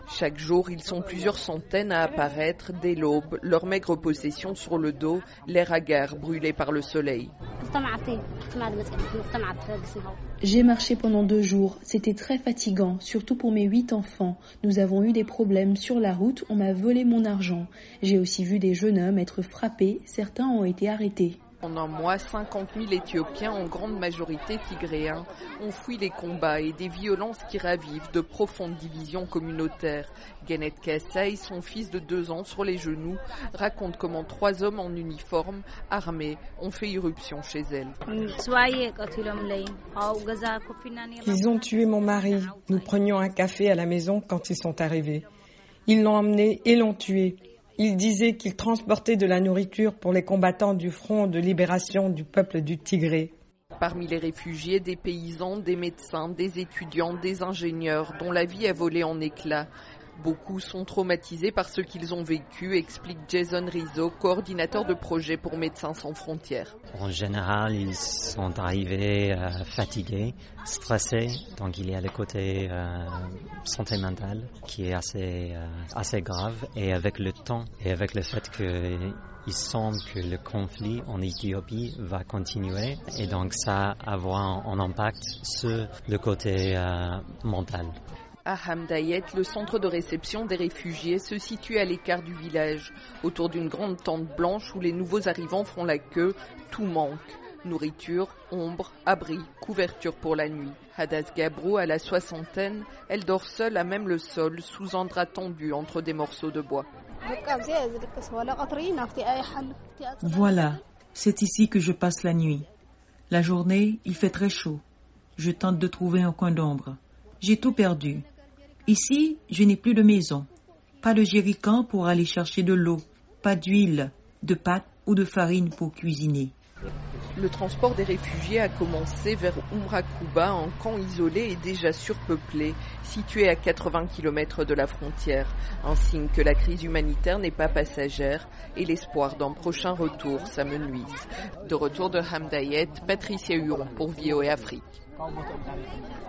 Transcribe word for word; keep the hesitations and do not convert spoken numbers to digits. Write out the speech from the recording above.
Chaque jour, ils sont plusieurs centaines à apparaître dès l'aube, leur maigre possession sur le dos, l'air hagard brûlé par le soleil. J'ai marché pendant deux jours, c'était très fatigant, surtout pour mes huit enfants. Nous avons eu des problèmes sur la route, on m'a volé mon argent. J'ai aussi vu des jeunes hommes être frappés, certains ont été arrêtés. En un mois, cinquante mille Éthiopiens, en grande majorité tigréens, ont fui les combats et des violences qui ravivent de profondes divisions communautaires. Genet Kassai, son fils de deux ans sur les genoux, raconte comment trois hommes en uniforme, armés, ont fait irruption chez elle. Ils ont tué mon mari. Nous prenions un café à la maison quand ils sont arrivés. Ils l'ont emmené et l'ont tué. Il disait qu'il transportait de la nourriture pour les combattants du Front de libération du peuple du Tigré. Parmi les réfugiés, des paysans, des médecins, des étudiants, des ingénieurs dont la vie a volé en éclats. Beaucoup sont traumatisés par ce qu'ils ont vécu, explique Jason Rizzo, coordinateur de projet pour Médecins sans frontières. En général, ils sont arrivés euh, fatigués, stressés, donc il y a le côté euh, santé mentale qui est assez, euh, assez grave. Et avec le temps et avec le fait qu'il semble que le conflit en Éthiopie va continuer, et donc ça va avoir un impact sur le côté euh, mental. À Hamdayet, le centre de réception des réfugiés se situe à l'écart du village, autour d'une grande tente blanche où les nouveaux arrivants font la queue. Tout manque. Nourriture, ombre, abri, couverture pour la nuit. Hadas Gabrou a la soixantaine, elle dort seule à même le sol, sous un drap tendu entre des morceaux de bois. Voilà, c'est ici que je passe la nuit. La journée, il fait très chaud. Je tente de trouver un coin d'ombre. J'ai tout perdu. Ici, je n'ai plus de maison. Pas de jerrycan pour aller chercher de l'eau. Pas d'huile, de pâte ou de farine pour cuisiner. Le transport des réfugiés a commencé vers Umrakuba, un camp isolé et déjà surpeuplé, situé à quatre-vingts kilomètres de la frontière. Un signe que la crise humanitaire n'est pas passagère et l'espoir d'un prochain retour s'amenuise. De retour de Hamdayet, Patricia Huron pour V O A Afrique.